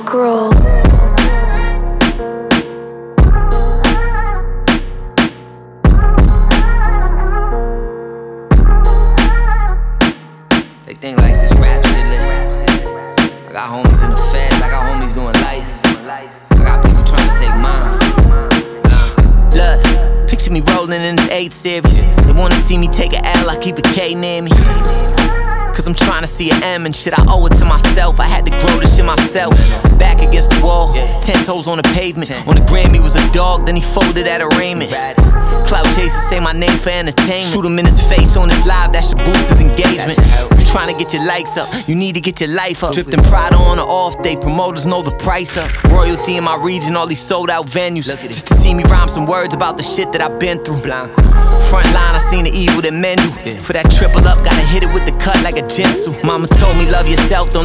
Scroll. They think like this rap shit lit. I got homies in the feds, I got homies doing life. I got people trying to take mine. Look, picture me rolling in this 8 series. They wanna see me take a L, I keep a K near me. Cause I'm trying to see an M and shit, I owe it to myself. I had to grow this shit myself. Back against the wall, 10 toes on the pavement. On the gram he was a dog, then he folded at arraignment. Clout chasers say my name for entertainment. Shoot him in his face on his live, that should boost his engagement. You trying to get your likes up, you need to get your life up. Dripped in Prada on an off day, promoters know the price up. Royalty in my region, all these sold out venues. Just to see me rhyme some words about the shit that I've been through. Front line, I seen the evil that men do. For that triple up, gotta hit it with the cut like a Jinsu. Mama told me love yourself, don't